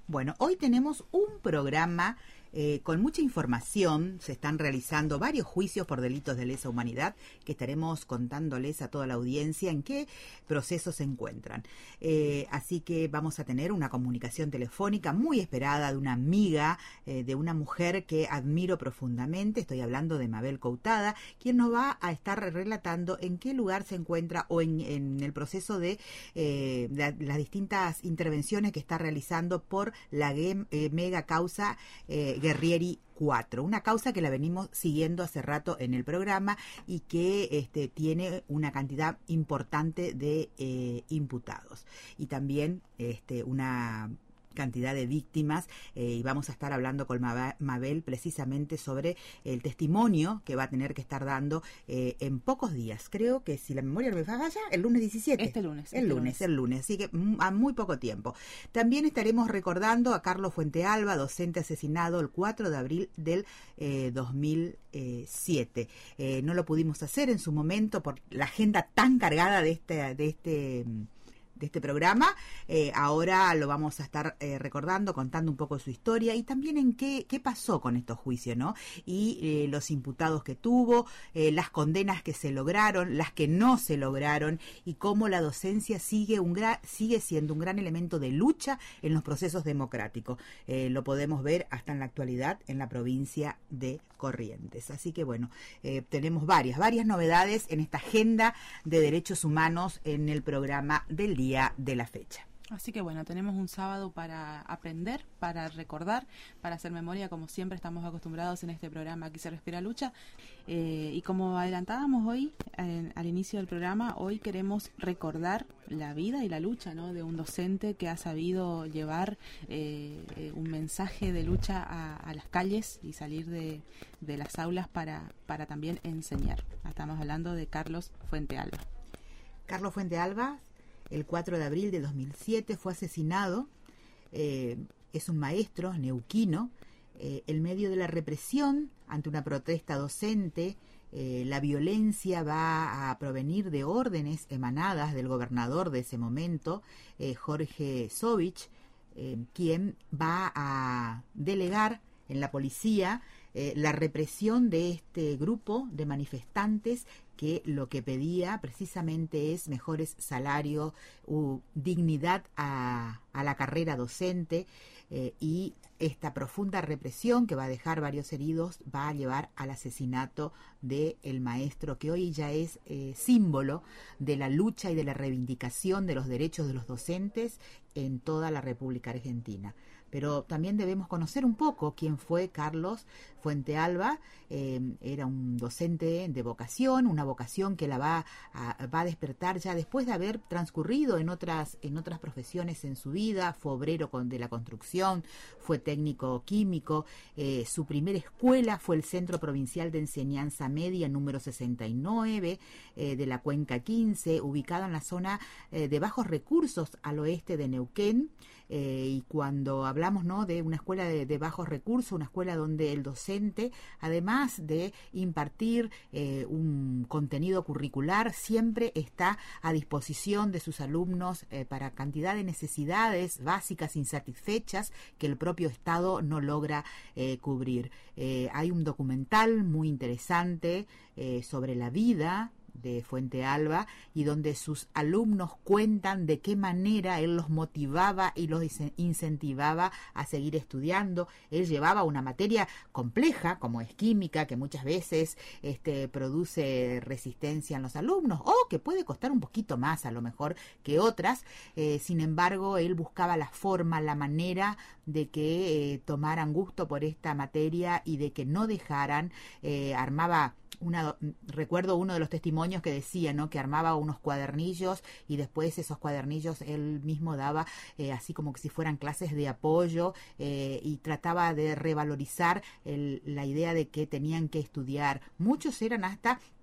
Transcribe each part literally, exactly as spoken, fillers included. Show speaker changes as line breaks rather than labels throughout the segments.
Bueno, hoy tenemos un programa eh, con mucha información. Se están realizando varios juicios por delitos de lesa humanidad que estaremos contándoles a toda la audiencia en qué procesos se encuentran. Eh, así que vamos a tener una comunicación telefónica muy esperada de una amiga, eh, de una mujer que admiro profundamente. Estoy hablando de Mabel Coutada, quien nos va a estar relatando en qué lugar se encuentra o en, en el proceso de, eh, de las distintas intervenciones que está realizando por la eh, mega causa eh, Guerrieri cuatro, una causa que la venimos siguiendo hace rato en el programa y que este, tiene una cantidad importante de eh, imputados y también este, una cantidad de víctimas, eh, y vamos a estar hablando con Mabel precisamente sobre el testimonio que va a tener que estar dando eh, en pocos días. Creo que, si la memoria no me falla, el lunes diecisiete.
Este lunes.
El
este
lunes,
lunes,
el lunes, así que a muy poco tiempo. También estaremos recordando a Carlos Fuentealba, docente asesinado el cuatro de abril del eh, dos mil siete. Eh, no lo pudimos hacer en su momento por la agenda tan cargada de este... De este de este programa. Eh, ahora lo vamos a estar eh, recordando, contando un poco su historia y también en qué, qué pasó con estos juicios, ¿no? Y eh, los imputados que tuvo, eh, las condenas que se lograron, las que no se lograron y cómo la docencia sigue, un gra- sigue siendo un gran elemento de lucha en los procesos democráticos. Eh, lo podemos ver hasta en la actualidad en la provincia de Corrientes. Así que bueno, eh, tenemos varias, varias novedades en esta agenda de derechos humanos en el programa del día de la fecha.
Así que bueno, tenemos un sábado para aprender, para recordar, para hacer memoria, como siempre estamos acostumbrados en este programa Aquí se respira lucha. Eh, y como adelantábamos hoy, eh, al inicio del programa, hoy queremos recordar la vida y la lucha, ¿no?, de un docente que ha sabido llevar eh, un mensaje de lucha a, a las calles y salir de, de las aulas para, para también enseñar. Estamos hablando de Carlos Fuentealba.
Carlos Fuentealba, el cuatro de abril de dos mil siete, fue asesinado. Eh, es un maestro neuquino. Eh, en medio de la represión, ante una protesta docente, eh, la violencia va a provenir de órdenes emanadas del gobernador de ese momento, eh, Jorge Sovich, eh, quien va a delegar en la policía eh, la represión de este grupo de manifestantes que lo que pedía precisamente es mejores salarios, uh, dignidad a, a la carrera docente, eh, y esta profunda represión que va a dejar varios heridos va a llevar al asesinato del maestro que hoy ya es eh, símbolo de la lucha y de la reivindicación de los derechos de los docentes en toda la República Argentina. Pero también debemos conocer un poco quién fue Carlos Fuentealba. Eh, era un docente de vocación, una vocación que la va a, va a despertar ya después de haber transcurrido en otras, en otras profesiones en su vida. Fue obrero con, de la construcción, fue técnico químico. Eh, su primera escuela fue el Centro Provincial de Enseñanza Media número sesenta y nueve eh, de la Cuenca quince, ubicado en la zona eh, de bajos recursos al oeste de Neuquén. Eh, y cuando hablamos, ¿no?, de una escuela de, de bajos recursos, una escuela donde el docente, además de impartir eh, un contenido curricular, siempre está a disposición de sus alumnos eh, para cantidad de necesidades básicas insatisfechas que el propio Estado no logra eh, cubrir. Eh, hay un documental muy interesante eh, sobre la vida de Fuentealba y donde sus alumnos cuentan de qué manera él los motivaba y los incentivaba a seguir estudiando. Él llevaba una materia compleja como es química, que muchas veces este, produce resistencia en los alumnos o que puede costar un poquito más a lo mejor que otras. Eh, sin embargo, él buscaba la forma, la manera de que eh, tomaran gusto por esta materia y de que no dejaran, eh, armaba Una, recuerdo uno de los testimonios que decía, ¿no?, que armaba unos cuadernillos y después esos cuadernillos él mismo daba eh, así como que si fueran clases de apoyo, eh, y trataba de revalorizar el, la idea de que tenían que estudiar. Muchos eran hasta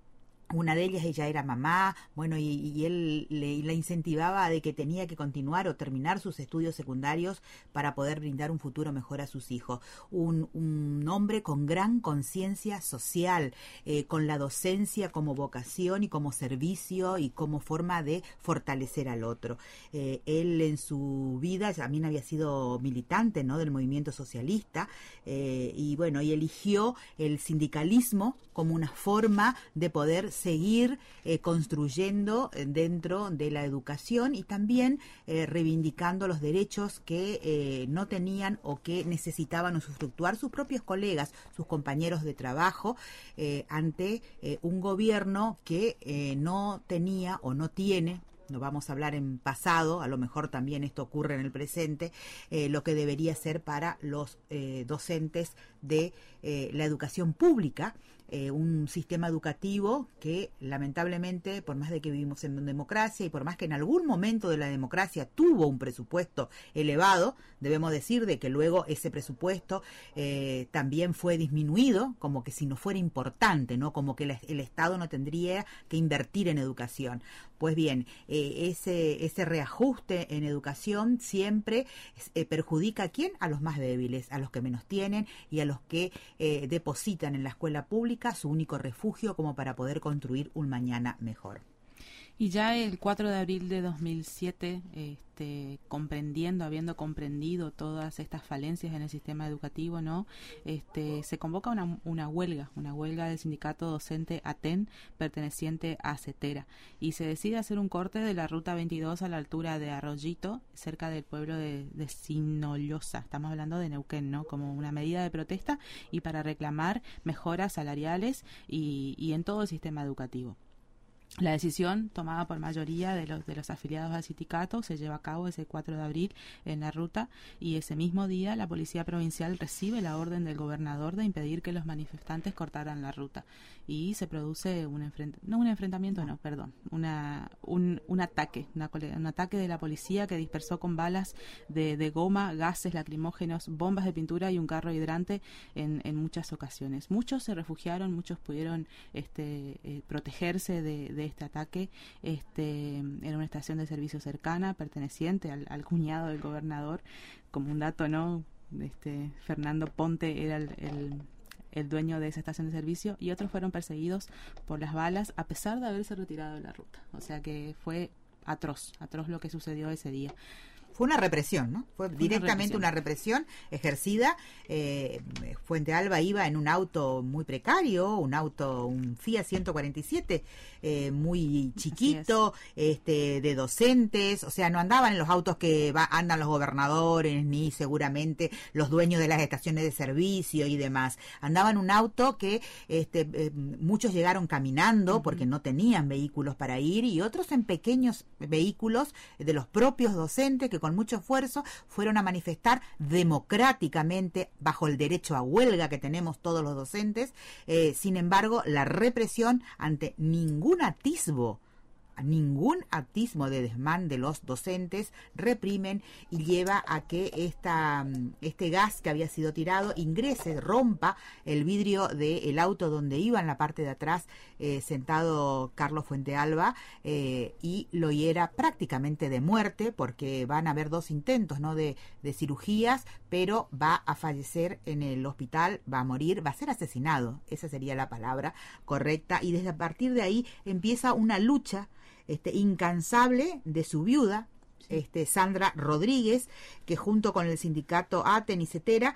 Una de ellas, ella era mamá, bueno, y, y él le, le incentivaba de que tenía que continuar o terminar sus estudios secundarios para poder brindar un futuro mejor a sus hijos. Un, un hombre con gran conciencia social, eh, con la docencia como vocación y como servicio y como forma de fortalecer al otro. Eh, él en su vida también había sido militante, ¿no?, del movimiento socialista, eh, y bueno, y eligió el sindicalismo como una forma de poder seguir eh, construyendo dentro de la educación y también eh, reivindicando los derechos que eh, no tenían o que necesitaban usufructuar sus propios colegas, sus compañeros de trabajo, eh, ante eh, un gobierno que eh, no tenía o no tiene, no vamos a hablar en pasado, a lo mejor también esto ocurre en el presente, eh, lo que debería ser para los eh, docentes de eh, la educación pública, eh, un sistema educativo que lamentablemente, por más de que vivimos en una democracia y por más que en algún momento de la democracia tuvo un presupuesto elevado, debemos decir de que luego ese presupuesto eh, también fue disminuido, como que si no fuera importante, ¿no?, como que el, el Estado no tendría que invertir en educación. Pues bien, eh, ese, ese reajuste en educación siempre eh, perjudica ¿a quién? A los más débiles, a los que menos tienen y a los que eh, depositan en la escuela pública su único refugio como para poder construir un mañana mejor.
Y ya el cuatro de abril de dos mil siete, este, comprendiendo, habiendo comprendido todas estas falencias en el sistema educativo, ¿no? Este, se convoca una, una huelga, una huelga del sindicato docente ATEN, perteneciente a CETERA, y se decide hacer un corte de la ruta veintidós a la altura de Arroyito, cerca del pueblo de, de Sinollosa. Estamos hablando de Neuquén, ¿no? Como una medida de protesta y para reclamar mejoras salariales y, y en todo el sistema educativo. La decisión tomada por mayoría de los de los afiliados al sindicato se lleva a cabo ese cuatro de abril en la ruta y ese mismo día la Policía Provincial recibe la orden del gobernador de impedir que los manifestantes cortaran la ruta y se produce un enfrentamiento, no un enfrentamiento, no, perdón, una un, un ataque, una, un ataque de la policía que dispersó con balas de, de goma, gases lacrimógenos, bombas de pintura y un carro hidrante en, en muchas ocasiones. Muchos se refugiaron, muchos pudieron este, eh, protegerse de, de este ataque este, en una estación de servicio cercana perteneciente al, al cuñado del gobernador. Como un dato, ¿no? Este, Fernando Ponte era el, el, el dueño de esa estación de servicio y otros fueron perseguidos por las balas a pesar de haberse retirado de la ruta. O sea que fue atroz, atroz lo que sucedió ese día.
Fue una represión, ¿no? Fue, Fue directamente una represión, una represión ejercida. Eh, Fuente Alba iba en un auto muy precario, un auto, un Fiat ciento cuarenta y siete, eh, muy chiquito, este, de docentes, o sea, no andaban en los autos que va, andan los gobernadores, ni seguramente los dueños de las estaciones de servicio y demás. Andaban en un auto que este, eh, muchos llegaron caminando, uh-huh, porque no tenían vehículos para ir, y otros en pequeños vehículos de los propios docentes que con mucho esfuerzo fueron a manifestar democráticamente bajo el derecho a huelga que tenemos todos los docentes. Eh, sin embargo, la represión ante ningún atisbo ningún atismo de desmán de los docentes reprimen y lleva a que esta, este gas que había sido tirado ingrese, rompa el vidrio del auto donde iba en la parte de atrás eh, sentado Carlos Fuente Alba eh, y lo hiera prácticamente de muerte, porque van a haber dos intentos, ¿no?, de, de cirugías, pero va a fallecer en el hospital, va a morir, va a ser asesinado, esa sería la palabra correcta, y desde a partir de ahí empieza una lucha Este, incansable de su viuda, este, Sandra Rodríguez, que junto con el sindicato ATEN y CETERA,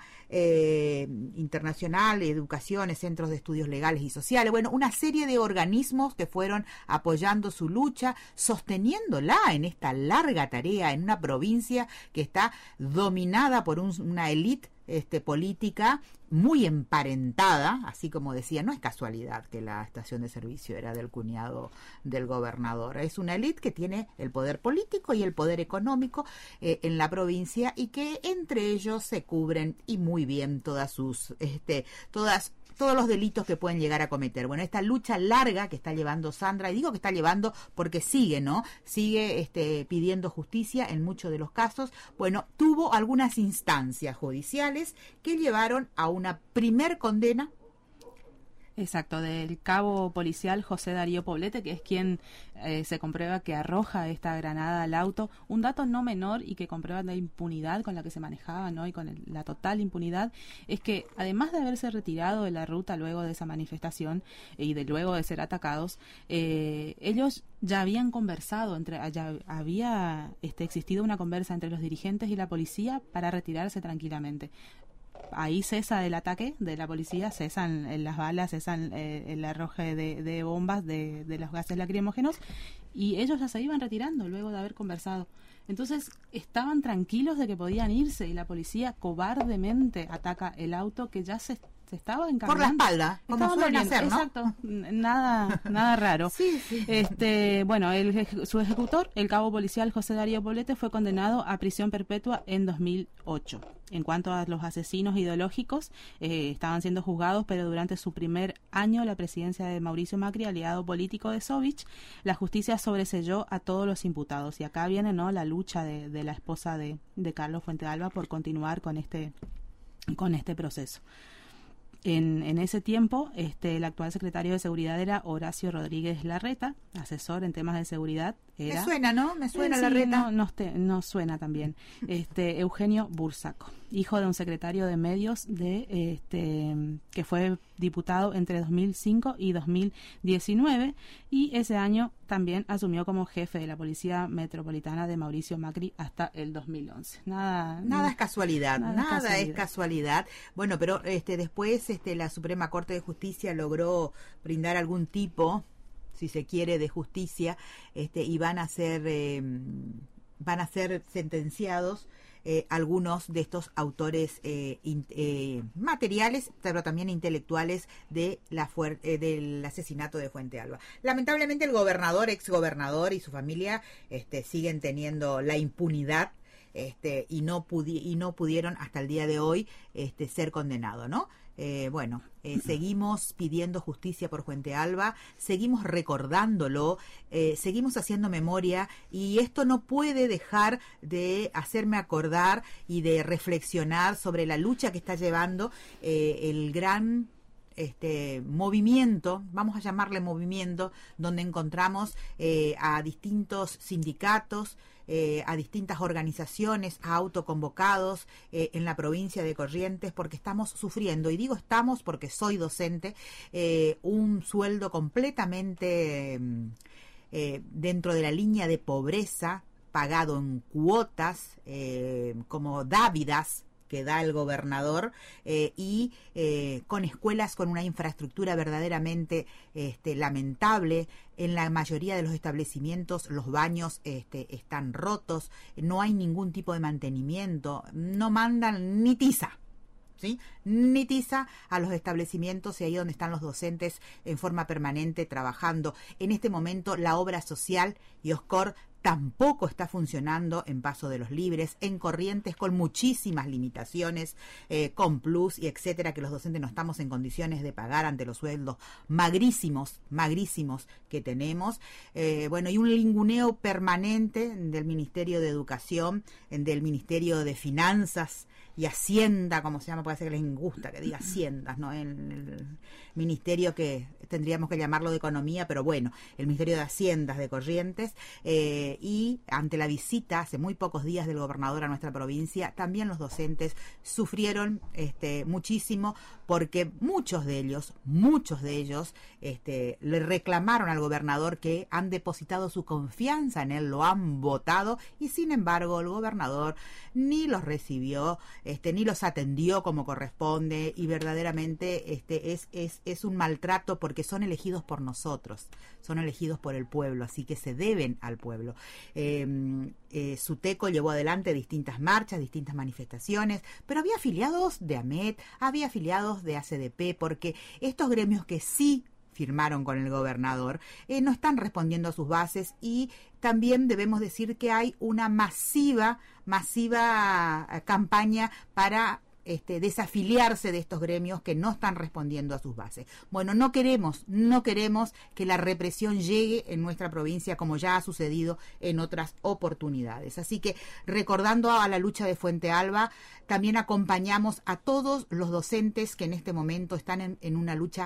eh, Internacional, Educaciones, Centros de Estudios Legales y Sociales, bueno, una serie de organismos que fueron apoyando su lucha, sosteniéndola en esta larga tarea en una provincia que está dominada por un, una élite este, política muy emparentada, así como decía, no es casualidad que la estación de servicio era del cuñado del gobernador, es una élite que tiene el poder político y el poder económico eh, en la provincia y que entre ellos se cubren y muy bien todas sus, este, todas todos los delitos que pueden llegar a cometer. Bueno, esta lucha larga que está llevando Sandra, y digo que está llevando porque sigue, ¿no? Sigue este, pidiendo justicia en muchos de los casos. Bueno, tuvo algunas instancias judiciales que llevaron a una primer condena
Exacto, del cabo policial José Darío Poblete, que es quien eh, se comprueba que arroja esta granada al auto. Un dato no menor y que comprueba la impunidad con la que se manejaba, ¿no? Y con el, la total impunidad, es que además de haberse retirado de la ruta luego de esa manifestación y de luego de ser atacados, eh, ellos ya habían conversado, entre ya había este, existido una conversa entre los dirigentes y la policía para retirarse tranquilamente. Ahí cesa el ataque de la policía, cesan eh, las balas, cesan eh, el arroje de, de bombas, de, de los gases lacrimógenos, y ellos ya se iban retirando luego de haber conversado. Entonces estaban tranquilos de que podían irse y la policía cobardemente ataca el auto que ya se, se estaba encaminando.
Por la espalda, como
Estaban
suelen
volviendo,
hacer, ¿no?
Exacto, nada, nada raro.
Sí, sí.
Este, bueno, el, su ejecutor, el cabo policial José Darío Poblete, fue condenado a prisión perpetua en dos mil ocho. En cuanto a los asesinos ideológicos, eh, estaban siendo juzgados, pero durante su primer año la presidencia de Mauricio Macri, aliado político de Sovich, la justicia sobreseyó a todos los imputados. Y acá viene, ¿no?, la lucha de, de la esposa de, de Carlos Fuentealba por continuar con este, con este proceso. En, en ese tiempo, este, el actual secretario de Seguridad era Horacio Rodríguez Larreta, asesor en temas de seguridad. Era,
Me suena, ¿no? Me suena
eh,
Larreta.
Sí, no, no, te, no suena también. Este, Eugenio Bursaco, hijo de un secretario de medios de este que fue diputado entre dos mil cinco y dos mil diecinueve, y ese año también asumió como jefe de la Policía Metropolitana de Mauricio Macri hasta el dos mil once. Nada,
Nada es casualidad, nada, nada es, casualidad. es casualidad. Bueno, pero este después este la Suprema Corte de Justicia logró brindar algún tipo, si se quiere, de justicia, este y van a ser eh, van a ser sentenciados Eh, algunos de estos autores eh, in, eh, materiales, pero también intelectuales de la fuer eh, del asesinato de Fuentealba. Lamentablemente el gobernador, exgobernador y su familia este, siguen teniendo la impunidad este, y, no pudi y no pudieron hasta el día de hoy este, ser condenados, ¿no? Eh, bueno, eh, seguimos pidiendo justicia por Fuentealba, seguimos recordándolo, eh, seguimos haciendo memoria, y esto no puede dejar de hacerme acordar y de reflexionar sobre la lucha que está llevando eh, el gran este movimiento, vamos a llamarle movimiento, donde encontramos eh, a distintos sindicatos, eh, a distintas organizaciones, a autoconvocados eh, en la provincia de Corrientes, porque estamos sufriendo, y digo estamos porque soy docente, eh, un sueldo completamente eh, dentro de la línea de pobreza, pagado en cuotas, eh, como dávidas que da el gobernador, eh, y eh, con escuelas con una infraestructura verdaderamente este, lamentable. En la mayoría de los establecimientos los baños este, están rotos, no hay ningún tipo de mantenimiento, no mandan ni tiza, ¿sí? Ni tiza a los establecimientos, y ahí donde están los docentes en forma permanente trabajando. En este momento la obra social y Oscor tampoco está funcionando en Paso de los Libres, en Corrientes, con muchísimas limitaciones, eh, con plus y etcétera, que los docentes no estamos en condiciones de pagar ante los sueldos magrísimos, magrísimos que tenemos. Eh, bueno, y un linguneo permanente del Ministerio de Educación, del Ministerio de Finanzas y Hacienda, como se llama, puede ser que les gusta que diga Haciendas, ¿no? En el ministerio que tendríamos que llamarlo de Economía, pero bueno, el Ministerio de Haciendas de Corrientes, eh, y ante la visita hace muy pocos días del gobernador a nuestra provincia, también los docentes sufrieron este, muchísimo, porque muchos de ellos, muchos de ellos, este, le reclamaron al gobernador que han depositado su confianza en él, lo han votado, y sin embargo el gobernador ni los recibió, este, ni los atendió como corresponde, y verdaderamente este, es, es, es un maltrato, porque son elegidos por nosotros, son elegidos por el pueblo, así que se deben al pueblo. Eh, eh, Suteco llevó adelante distintas marchas, distintas manifestaciones, pero había afiliados de AMET, había afiliados de A C D P, porque estos gremios que sí firmaron con el gobernador eh, no están respondiendo a sus bases, y también debemos decir que hay una masiva, masiva campaña para Este, desafiliarse de estos gremios que no están respondiendo a sus bases. Bueno, no queremos, no queremos que la represión llegue en nuestra provincia, como ya ha sucedido en otras oportunidades. Así que, recordando a la lucha de Fuentealba, también acompañamos a todos los docentes que en este momento están en, en una lucha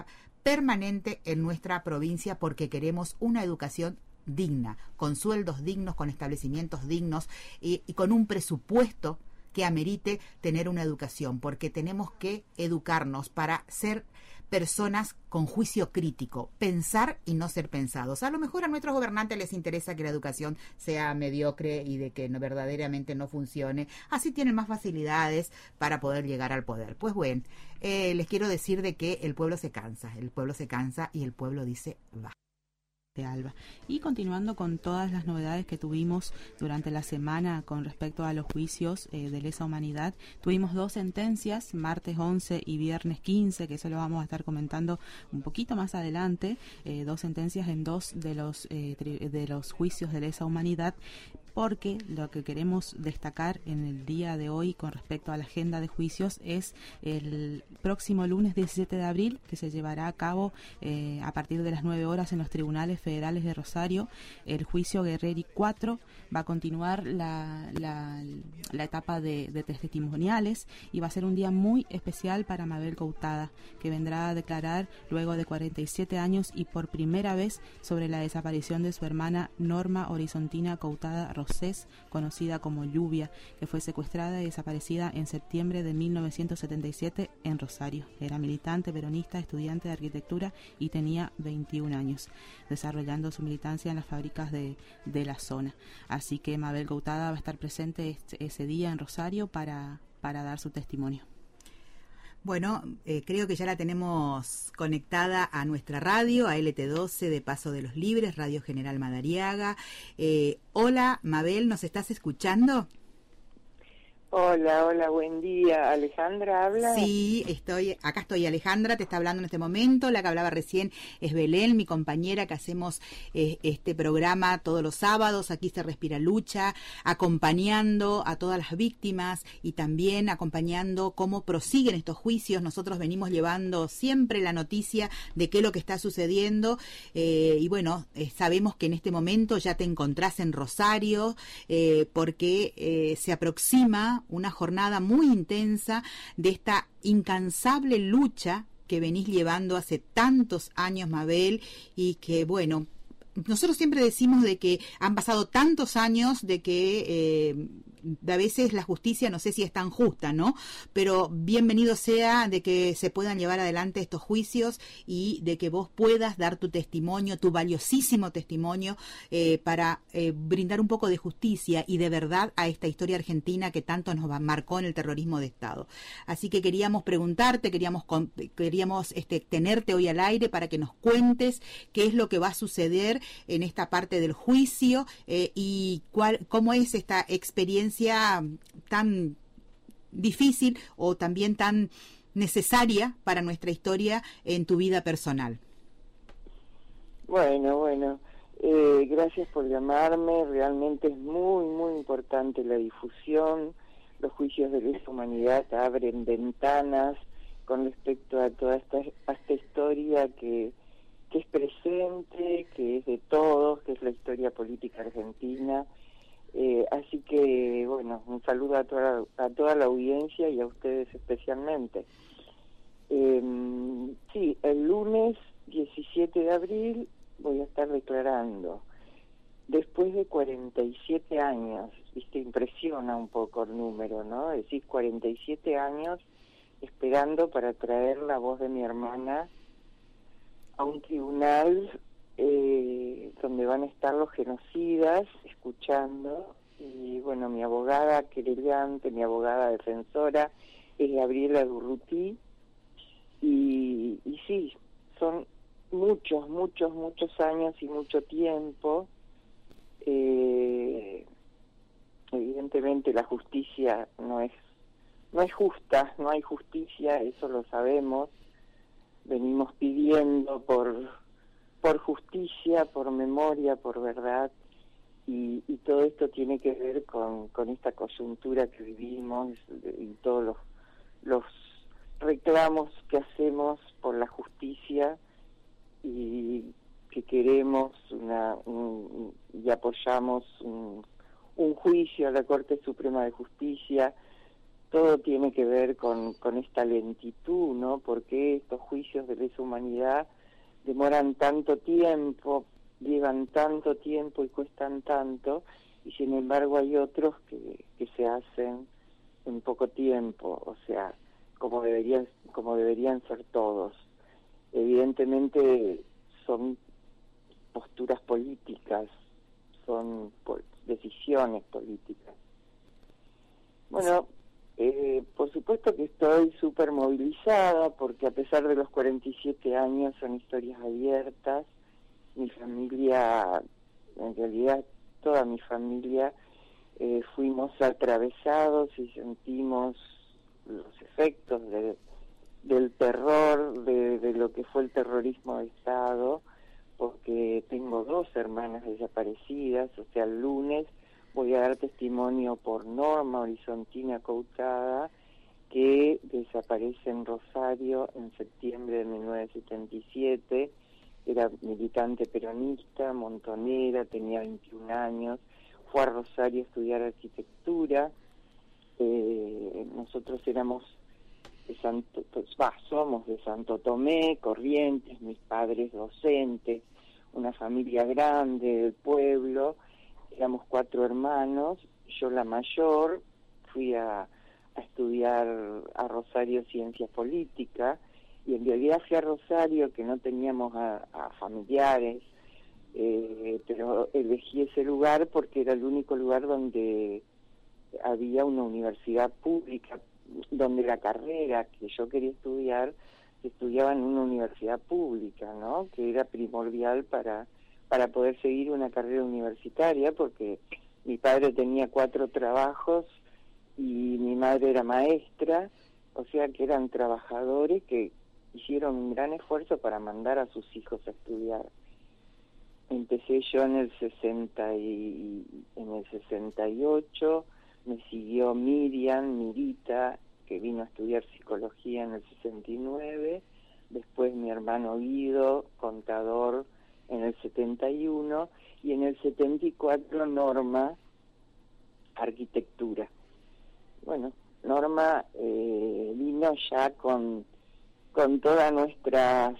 permanente en nuestra provincia porque queremos una educación digna, con sueldos dignos, con establecimientos dignos y, y con un presupuesto que amerite tener una educación, porque tenemos que educarnos para ser personas con juicio crítico, pensar y no ser pensados. A lo mejor a nuestros gobernantes les interesa que la educación sea mediocre y de que no, verdaderamente no funcione. Así tienen más facilidades para poder llegar al poder. Pues bueno, eh, les quiero decir de que el pueblo se cansa, el pueblo se cansa y el pueblo dice va.
De Alba. Y continuando con todas las novedades que tuvimos durante la semana con respecto a los juicios eh, de lesa humanidad, tuvimos dos sentencias, martes once y viernes quince, que eso lo vamos a estar comentando un poquito más adelante, eh, dos sentencias en dos de los, eh, de los juicios de lesa humanidad, porque lo que queremos destacar en el día de hoy con respecto a la agenda de juicios es el próximo lunes diecisiete de abril, que se llevará a cabo eh, a partir de las nueve horas en los tribunales federales de Rosario, el juicio Guerreri cuatro. Va a continuar la, la, la etapa de, de testimoniales y va a ser un día muy especial para Mabel Coutada, que vendrá a declarar luego de cuarenta y siete años y por primera vez sobre la desaparición de su hermana Norma Horizontina Coutada Rosés, conocida como Lluvia, que fue secuestrada y desaparecida en septiembre de mil novecientos setenta y siete en Rosario. Era militante peronista, estudiante de arquitectura y tenía veintiún años, desarrollando su militancia en las fábricas de, de la zona. Así que Mabel Coutada va a estar presente este, ese día en Rosario para, para dar su testimonio.
Bueno, eh, creo que ya la tenemos conectada a nuestra radio, a L T doce de Paso de los Libres, Radio General Madariaga. Eh, hola, Mabel, ¿nos estás escuchando?
Hola, hola, buen día. ¿Alejandra habla?
Sí, estoy, acá estoy, Alejandra, te está hablando en este momento. La que hablaba recién es Belén, mi compañera, que hacemos eh, este programa todos los sábados. Aquí se Respira Lucha, acompañando a todas las víctimas y también acompañando cómo prosiguen estos juicios. Nosotros venimos llevando siempre la noticia de qué es lo que está sucediendo. Eh, y bueno, eh, sabemos que en este momento ya te encontrás en Rosario, eh, porque eh, se aproxima una jornada muy intensa de esta incansable lucha que venís llevando hace tantos años, Mabel, y que, bueno, nosotros siempre decimos de que han pasado tantos años de que eh, a veces la justicia no sé si es tan justa, ¿no? Pero bienvenido sea de que se puedan llevar adelante estos juicios y de que vos puedas dar tu testimonio, tu valiosísimo testimonio eh, para eh, brindar un poco de justicia y de verdad a esta historia argentina que tanto nos marcó en el terrorismo de Estado. Así que queríamos preguntarte, queríamos queríamos este, tenerte hoy al aire para que nos cuentes qué es lo que va a suceder en esta parte del juicio eh, y cuál, cómo es esta experiencia tan difícil o también tan necesaria para nuestra historia en tu vida personal.
Bueno, bueno, eh, gracias por llamarme. Realmente es muy, muy importante la difusión. Los juicios de lesa humanidad abren ventanas con respecto a toda esta, a esta historia que que es presente, que es de todos, que es la historia política argentina. Eh, así que, bueno, un saludo a toda, a toda la audiencia y a ustedes especialmente. Eh, sí, el lunes diecisiete de abril voy a estar declarando. Después de cuarenta y siete años, viste, impresiona un poco el número, ¿no? Es decir, cuarenta y siete años esperando para traer la voz de mi hermana a un tribunal eh, donde van a estar los genocidas escuchando. Y bueno, mi abogada querellante, mi abogada defensora es Gabriela Durruti, y, y sí, son muchos, muchos, muchos años y mucho tiempo. Eh, evidentemente la justicia no es no es justa, no hay justicia, eso lo sabemos. Venimos pidiendo por por justicia, por memoria, por verdad, y, y todo esto tiene que ver con, con esta coyuntura que vivimos y todos los, los reclamos que hacemos por la justicia y que queremos una un, y apoyamos un, un juicio a la Corte Suprema de Justicia todo tiene que ver con, con esta lentitud, ¿no? Porque estos juicios de lesa humanidad demoran tanto tiempo, llevan tanto tiempo y cuestan tanto, y sin embargo hay otros que, que se hacen en poco tiempo, o sea, como deberían, como deberían ser todos. Evidentemente son posturas políticas, son po- decisiones políticas. Bueno, eh, por supuesto que estoy súper movilizada, porque a pesar de los cuarenta y siete años son historias abiertas. Mi familia, en realidad toda mi familia, eh, fuimos atravesados y sentimos los efectos de, del terror, de, de lo que fue el terrorismo de Estado, porque tengo dos hermanas desaparecidas. O sea, el lunes voy a dar testimonio por Norma Horizontina Coutada, que desaparece en Rosario en septiembre de mil novecientos setenta y siete. Era militante peronista, montonera, tenía veintiún años, fue a Rosario a estudiar arquitectura. Eh, nosotros éramos de Santo, pues, bah, somos de Santo Tomé, Corrientes, mis padres docentes, una familia grande del pueblo. Éramos cuatro hermanos, yo la mayor, fui a, a estudiar a Rosario Ciencias Políticas, y en realidad fui a Rosario, que no teníamos a, a familiares, eh, pero elegí ese lugar porque era el único lugar donde había una universidad pública, donde la carrera que yo quería estudiar se estudiaba en una universidad pública, ¿no? Que era primordial para para poder seguir una carrera universitaria, porque mi padre tenía cuatro trabajos y mi madre era maestra, o sea que eran trabajadores que hicieron un gran esfuerzo para mandar a sus hijos a estudiar. Empecé yo en el sesenta y en el sesenta y ocho, me siguió Miriam, Mirita, que vino a estudiar psicología en el sesenta y nueve, después mi hermano Guido, contador, en el setenta y uno, y en el setenta y cuatro Norma, arquitectura. Bueno, Norma eh, vino ya con, con toda nuestra,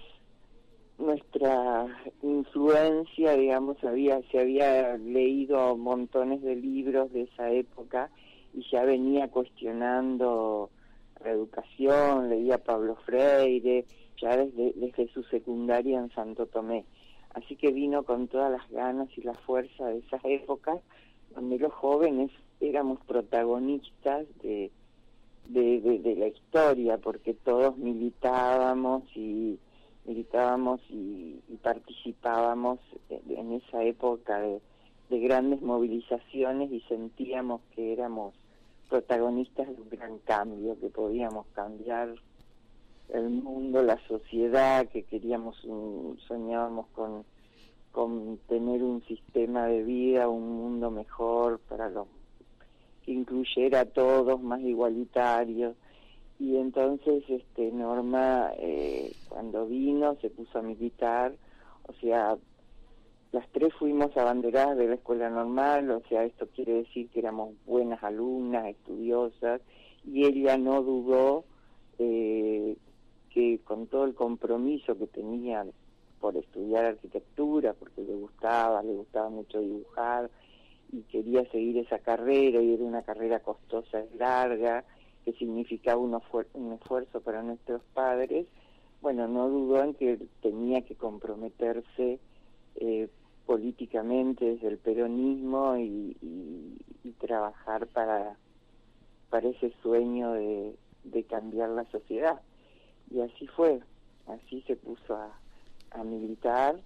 nuestra influencia, digamos, había, se había leído montones de libros de esa época y ya venía cuestionando la educación, leía Pablo Freire, ya desde, desde su secundaria en Santo Tomé. Así que vino con todas las ganas y la fuerza de esas épocas donde los jóvenes éramos protagonistas de, de, de, de la historia, porque todos militábamos y militábamos y, y participábamos en esa época de, de grandes movilizaciones y sentíamos que éramos protagonistas de un gran cambio, que podíamos cambiar el mundo, la sociedad, que queríamos, un, soñábamos con, con tener un sistema de vida, un mundo mejor para los que incluyera a todos, más igualitario. Y entonces este Norma, eh, cuando vino, se puso a militar, o sea, las tres fuimos abanderadas de la escuela normal, o sea, esto quiere decir que éramos buenas alumnas, estudiosas, y ella no dudó eh, que con todo el compromiso que tenía por estudiar arquitectura, porque le gustaba, le gustaba mucho dibujar, y quería seguir esa carrera, y era una carrera costosa, es larga, que significaba un, esfuer- un esfuerzo para nuestros padres. Bueno, no dudó en que tenía que comprometerse eh, políticamente desde el peronismo y, y, y trabajar para, para ese sueño de, de cambiar la sociedad. Y así fue, así se puso a, a militar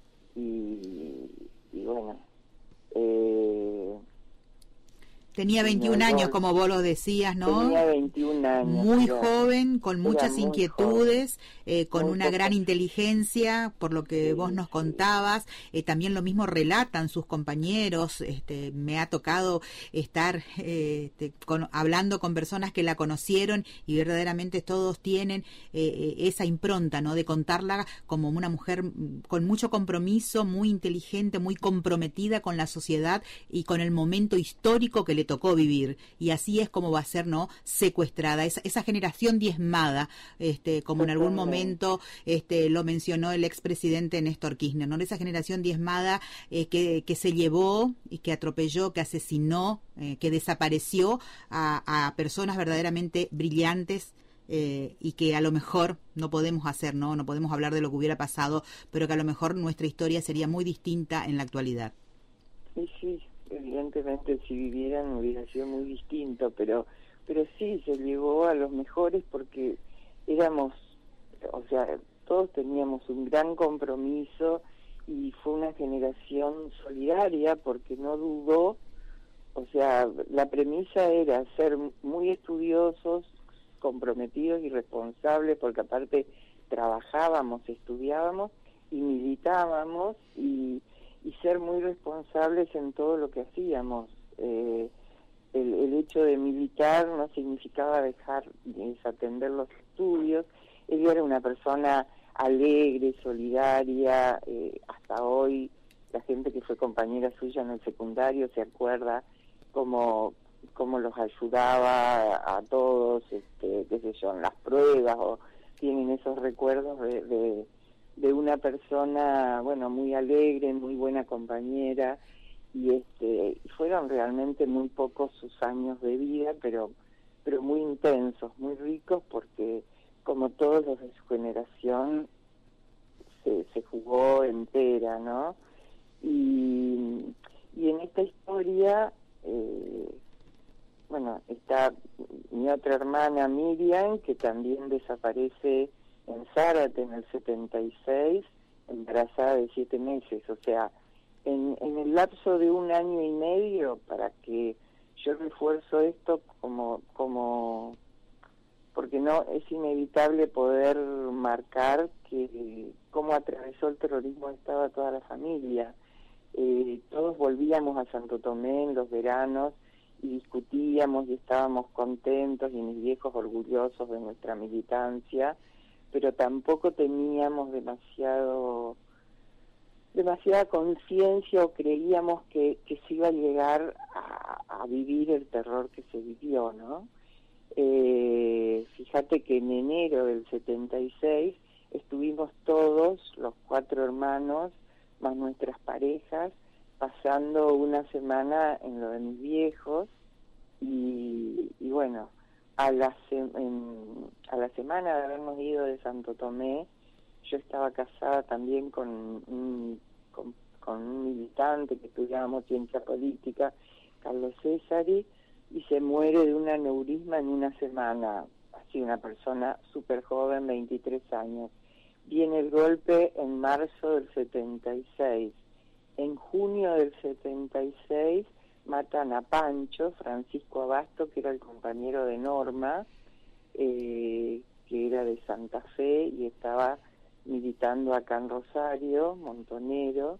y, y bueno... Eh,
Tenía veintiún años, como vos lo decías, ¿no?
Tenía veintiún años.
Muy
era,
joven, con muchas
muy
inquietudes, eh, con
muy
una
poco.
gran inteligencia, por lo que
Sí,
vos nos
sí.
contabas. Eh, también lo mismo relatan sus compañeros. Este, me ha tocado estar eh, este, con, hablando con personas que la conocieron y verdaderamente todos tienen eh, esa impronta, ¿no? De contarla como una mujer con mucho compromiso, muy inteligente, muy comprometida con la sociedad y con el momento histórico que le tocó vivir, y así es como va a ser, ¿no?, secuestrada, esa, esa generación diezmada, este, como en algún momento este, lo mencionó el expresidente Néstor Kirchner, ¿no?, esa generación diezmada eh, que, que se llevó y que atropelló, que asesinó, eh, que desapareció a, a personas verdaderamente brillantes, Eh, y que a lo mejor no podemos hacer, ¿no? No podemos hablar de lo que hubiera pasado, pero que a lo mejor nuestra historia sería muy distinta en la actualidad.
Sí, sí, evidentemente si vivieran hubiera sido muy distinto, pero pero sí, se llevó a los mejores porque éramos, o sea, todos teníamos un gran compromiso y fue una generación solidaria porque no dudó, o sea, la premisa era ser muy estudiosos, comprometidos y responsables, porque aparte trabajábamos, estudiábamos y militábamos, y, y ser muy responsables en todo lo que hacíamos. Eh, el, el hecho de militar no significaba dejar de desatender los estudios. Ella era una persona alegre, solidaria, eh, hasta hoy la gente que fue compañera suya en el secundario se acuerda cómo cómo los ayudaba a todos, este, qué sé yo, en las pruebas, o tienen esos recuerdos de, de, de una persona, bueno, muy alegre, muy buena compañera, y este fueron realmente muy pocos sus años de vida, pero pero muy intensos, muy ricos, porque como todos los de su generación se, se jugó entera, ¿no? Y, y en esta historia eh, bueno, está mi otra hermana Miriam, que también desaparece en Zárate en el setenta y seis, embarazada de siete meses. O sea, en, en el lapso de un año y medio, para que yo refuerzo esto como, como porque no es inevitable poder marcar que cómo atravesó el terrorismo estaba toda la familia. Eh, todos volvíamos a Santo Tomé en los veranos y discutíamos y estábamos contentos, y mis viejos orgullosos de nuestra militancia, pero tampoco teníamos demasiado demasiada conciencia, o creíamos que, que se iba a llegar a, a vivir el terror que se vivió, ¿no? Eh, fíjate que en enero del setenta y seis estuvimos todos, los cuatro hermanos, más nuestras parejas, pasando una semana en lo de mis viejos, y, y bueno, a la, se en, a la semana de habernos ido de Santo Tomé, yo estaba casada también con un, con, con un militante que estudiábamos ciencia política, Carlos Césari, y se muere de un aneurisma en una semana, así una persona súper joven, veintitrés años. Viene el golpe en marzo del setenta y seis. En junio del setenta y seis matan a Pancho, Francisco Abasto, que era el compañero de Norma, eh, que era de Santa Fe y estaba militando acá en Rosario, montonero.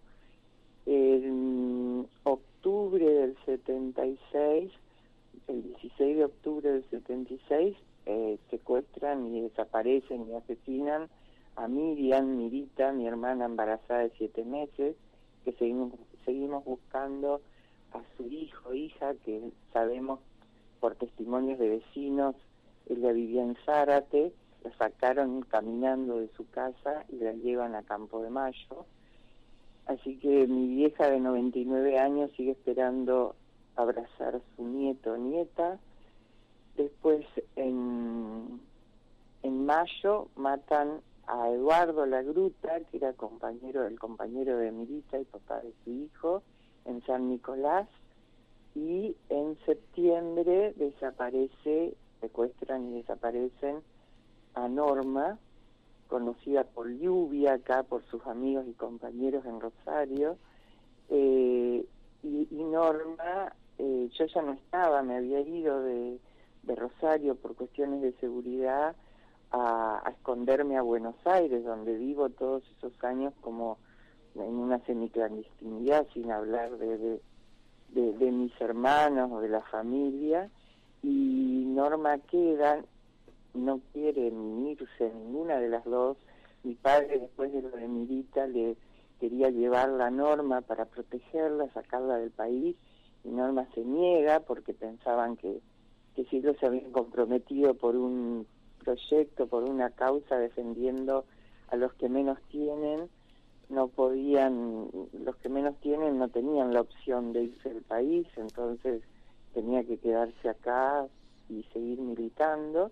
En octubre del setenta y seis, el dieciséis de octubre del setenta y seis, eh, secuestran y desaparecen y asesinan a Miriam, Mirita, mi hermana embarazada de siete meses, que seguimos, seguimos buscando a su hijo, hija, que sabemos por testimonios de vecinos, ella vivía en Zárate, la sacaron caminando de su casa y la llevan a Campo de Mayo. Así que mi vieja de noventa y nueve años sigue esperando abrazar a su nieto o nieta. Después, en, en mayo, matan a Eduardo Lagruta, que era compañero el compañero de Mirita y papá de su hijo, en San Nicolás, y en septiembre desaparece, secuestran y desaparecen a Norma, conocida por Lluvia acá, por sus amigos y compañeros en Rosario, eh, y, y Norma, eh, yo ya no estaba, me había ido de, de Rosario por cuestiones de seguridad, A, a esconderme a Buenos Aires, donde vivo todos esos años como en una semiclandestinidad, sin hablar de, de, de, de mis hermanos o de la familia. Y Norma queda, no quiere ni irse ninguna de las dos. Mi padre, después de lo de Mirita, le quería llevar la Norma para protegerla, sacarla del país, Norma se niega porque pensaban que, que si ellos se habían comprometido por un proyecto, por una causa defendiendo a los que menos tienen, no podían, los que menos tienen no tenían la opción de irse del país, entonces tenía que quedarse acá y seguir militando.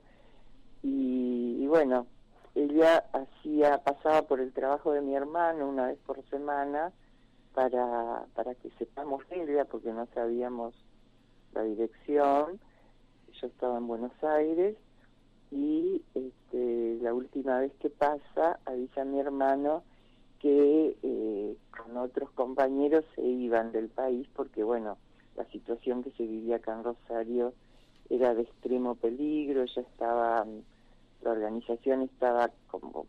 Y, y bueno, ella hacía, pasaba por el trabajo de mi hermano una vez por semana para, para que sepamos de ella, porque no sabíamos la dirección. Yo estaba en Buenos Aires y este, la última vez que pasa avisa a mi hermano que eh, con otros compañeros se iban del país porque, bueno, la situación que se vivía acá en Rosario era de extremo peligro, ya estaba, la organización estaba como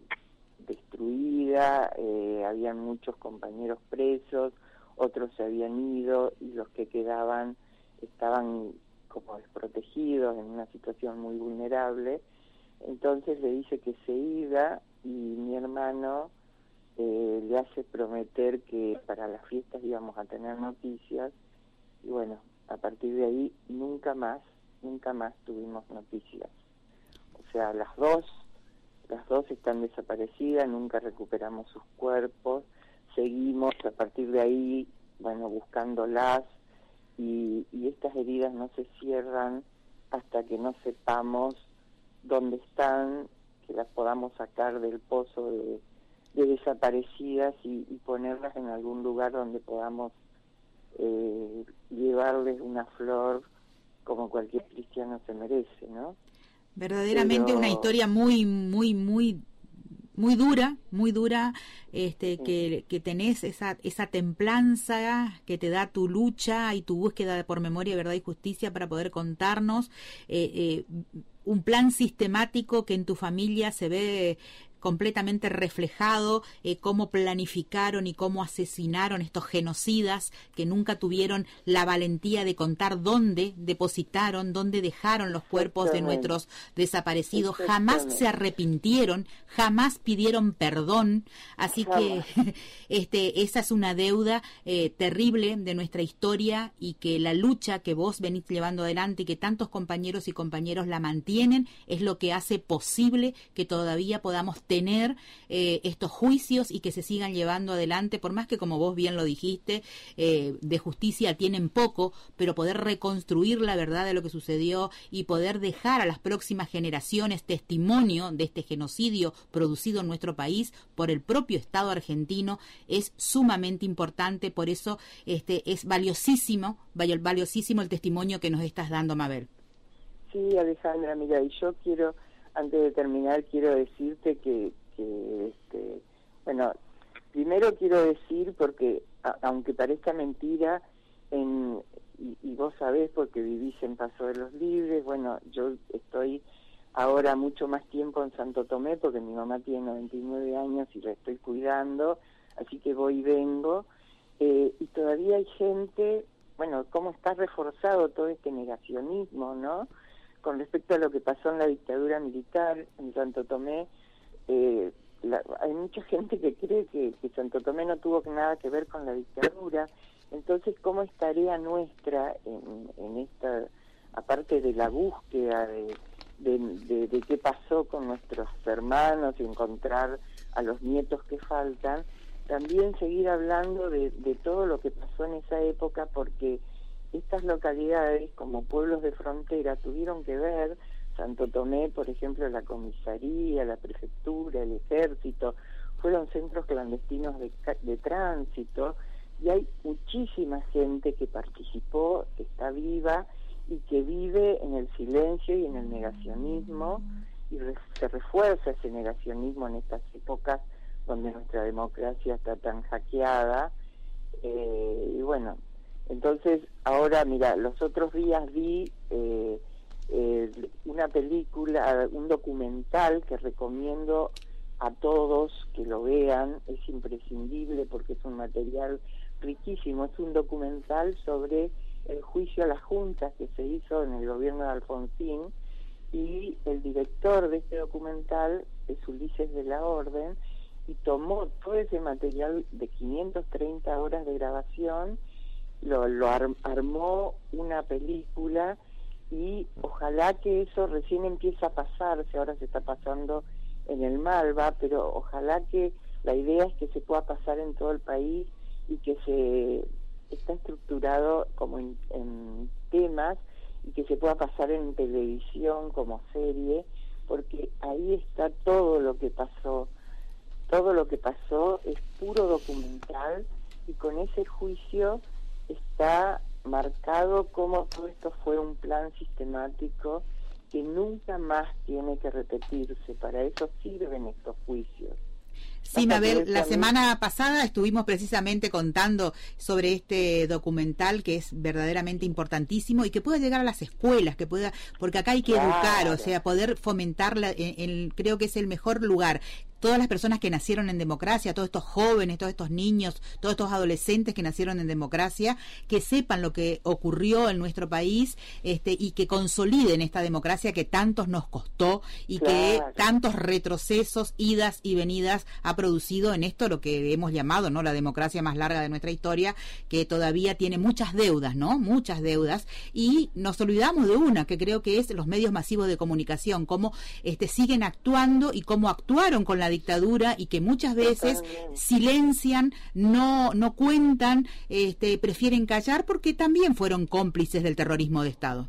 destruida, eh, habían muchos compañeros presos, otros se habían ido y los que quedaban estaban como desprotegidos en una situación muy vulnerable. Entonces le dice que se iba y mi hermano eh, le hace prometer que para las fiestas íbamos a tener noticias y bueno, a partir de ahí nunca más, nunca más tuvimos noticias. O sea, las dos Las dos están desaparecidas, nunca recuperamos sus cuerpos, seguimos a partir de ahí, bueno, buscándolas y, y estas heridas no se cierran hasta que no sepamos dónde están, que las podamos sacar del pozo de, de desaparecidas y, y ponerlas en algún lugar donde podamos eh, llevarles una flor como cualquier cristiano se merece, ¿no?
Verdaderamente Pero... una historia muy, muy, muy, muy dura, muy dura, este, sí. que, que tenés esa, esa templanza que te da tu lucha y tu búsqueda por memoria, verdad y justicia para poder contarnos eh, eh, un plan sistemático que en tu familia se ve completamente reflejado, eh, cómo planificaron y cómo asesinaron estos genocidas que nunca tuvieron la valentía de contar dónde depositaron, dónde dejaron los cuerpos de nuestros desaparecidos, jamás se arrepintieron, jamás pidieron perdón, así que este, esa es una deuda eh, terrible de nuestra historia y que la lucha que vos venís llevando adelante y que tantos compañeros y compañeros la mantienen es lo que hace posible que todavía podamos tener eh, estos juicios y que se sigan llevando adelante, por más que, como vos bien lo dijiste, eh, de justicia tienen poco, pero poder reconstruir la verdad de lo que sucedió y poder dejar a las próximas generaciones testimonio de este genocidio producido en nuestro país por el propio Estado argentino es sumamente importante. Por eso este es valiosísimo, valiosísimo el testimonio que nos estás dando, Mabel.
Sí, Alejandra, mira, y yo quiero, antes de terminar, quiero decirte que, que este, bueno, primero quiero decir, porque a, aunque parezca mentira, en, y, y vos sabés porque vivís en Paso de los Libres, bueno, yo estoy ahora mucho más tiempo en Santo Tomé porque mi mamá tiene noventa y nueve años y la estoy cuidando, así que voy y vengo, eh, y todavía hay gente, bueno, cómo está reforzado todo este negacionismo, ¿no?, con respecto a lo que pasó en la dictadura militar en Santo Tomé. Eh, la, hay mucha gente que cree que, que Santo Tomé no tuvo nada que ver con la dictadura. Entonces, ¿cómo es tarea nuestra en, en esta, aparte de la búsqueda de, de, de, de qué pasó con nuestros hermanos y encontrar a los nietos que faltan, también seguir hablando de, de todo lo que pasó en esa época, porque estas localidades como pueblos de frontera tuvieron que ver, Santo Tomé, por ejemplo, la comisaría, la prefectura, el ejército, fueron centros clandestinos de, de tránsito, y hay muchísima gente que participó, que está viva y que vive en el silencio y en el negacionismo, y re, se refuerza ese negacionismo en estas épocas donde nuestra democracia está tan hackeada, eh, y bueno, entonces, ahora, mira, los otros días vi eh, eh, una película, un documental que recomiendo a todos que lo vean, es imprescindible porque es un material riquísimo, es un documental sobre el juicio a las juntas que se hizo en el gobierno de Alfonsín, y el director de este documental es Ulises de la Orden, y tomó todo ese material de quinientas treinta horas de grabación lo, lo ar, armó una película, y ojalá que eso recién empiece a pasarse. Ahora se está pasando en el Malva, pero ojalá que la idea es que se pueda pasar en todo el país, y que se está estructurado como en, en temas, y que se pueda pasar en televisión como serie, porque ahí está todo lo que pasó. Todo lo que pasó es puro documental, y con ese juicio está marcado cómo todo esto fue un plan sistemático que nunca más tiene que repetirse. Para eso sirven estos juicios.
Sí, Mabel, la semana pasada estuvimos precisamente contando sobre este documental, que es verdaderamente importantísimo y que pueda llegar a las escuelas, que pueda, porque acá hay que
Claro.
educar, o sea, poder fomentarla, en, en- creo que es el mejor lugar. Todas las personas que nacieron en democracia, todos estos jóvenes, todos estos niños, todos estos adolescentes que nacieron en democracia, que sepan lo que ocurrió en nuestro país, este, y que consoliden esta democracia que tantos nos costó y que
Claro.
tantos retrocesos, idas y venidas ha producido en esto, lo que hemos llamado, ¿no?, la democracia más larga de nuestra historia, que todavía tiene muchas deudas, ¿no? Muchas deudas, y nos olvidamos de una, que creo que es los medios masivos de comunicación, cómo este siguen actuando y cómo actuaron con la dictadura, y que muchas veces
Totalmente.
silencian, no no cuentan, este prefieren callar, porque también fueron cómplices del terrorismo de Estado.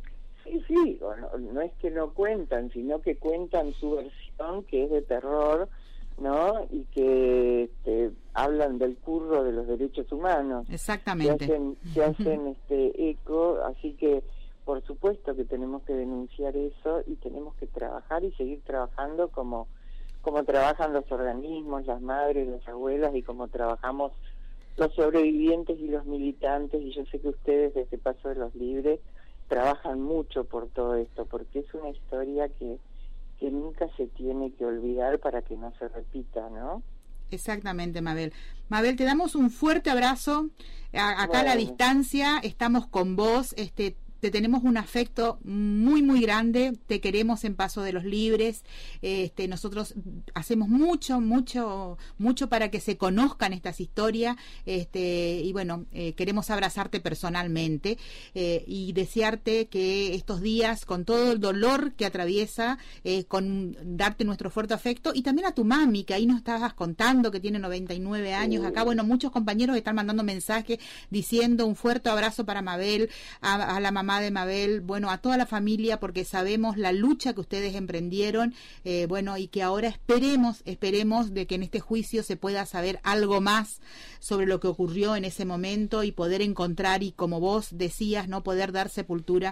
Sí, sí, o no, no es que no cuentan, sino que cuentan su versión, que es de terror, ¿no? Y que este, hablan del curro de los derechos humanos. Se
Exactamente.
hacen, se hacen este eco, así que por supuesto que tenemos que denunciar eso, y tenemos que trabajar y seguir trabajando como como trabajan los organismos, las madres, las abuelas, y como trabajamos los sobrevivientes y los militantes. Y yo sé que ustedes desde Paso de los Libres trabajan mucho por todo esto, porque es una historia que, que nunca se tiene que olvidar para que no se repita, ¿no?
Exactamente, Mabel. Mabel, te damos un fuerte abrazo. A- acá a la
Bueno.
distancia estamos con vos. Este, te tenemos un afecto muy, muy grande. Te queremos en Paso de los Libres. Este, nosotros hacemos mucho, mucho, mucho para que se conozcan estas historias. Este, y bueno, eh, queremos abrazarte personalmente, eh, y desearte que estos días, con todo el dolor que atraviesa, eh, con darte nuestro fuerte afecto, y también a tu mami, que ahí nos estabas contando que tiene noventa y nueve años. Acá, bueno, muchos compañeros están mandando mensajes diciendo un fuerte abrazo para Mabel, a, a la mamá de Mabel, bueno, a toda la familia, porque sabemos la lucha que ustedes emprendieron, eh, bueno, y que ahora esperemos, esperemos de que en este juicio se pueda saber algo más sobre lo que ocurrió en ese momento, y poder encontrar, y como vos decías, no poder dar sepultura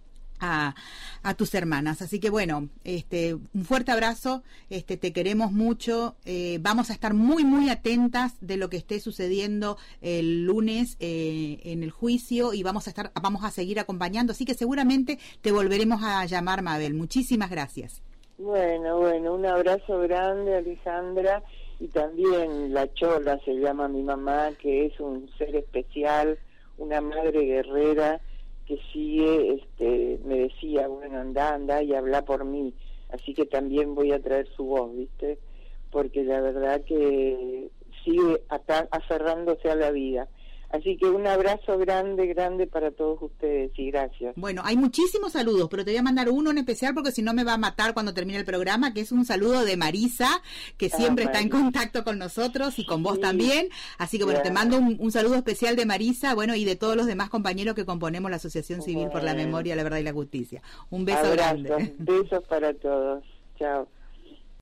a, a tus hermanas. Así que bueno, este un fuerte abrazo, este te queremos mucho, eh, vamos a estar muy muy atentas de lo que esté sucediendo el lunes eh, en el juicio, y vamos a estar vamos a seguir acompañando, así que seguramente te volveremos a llamar, Mabel. Muchísimas gracias.
Bueno, bueno, un abrazo grande, Alejandra, y también la Chola se llama mi mamá, que es un ser especial, una madre guerrera que sigue, este, me decía, bueno, anda, anda y habla por mí, así que también voy a traer su voz, ¿viste? Porque la verdad que sigue ata- aferrándose a la vida. Así que un abrazo grande, grande para todos ustedes, y gracias.
Bueno, hay muchísimos saludos, pero te voy a mandar uno en especial, porque si no me va a matar cuando termine el programa, que es un saludo de Marisa, que siempre
Ah,
está en
Marisa.
contacto con nosotros y con vos
Sí.
también. Así que bueno, te
Claro.
mando un, un saludo especial de Marisa, bueno, y de todos los demás compañeros que componemos la Asociación Civil por la
Bueno.
Memoria, la Verdad y la Justicia. Un beso
Abrazos,
grande.
besos para todos. Chao.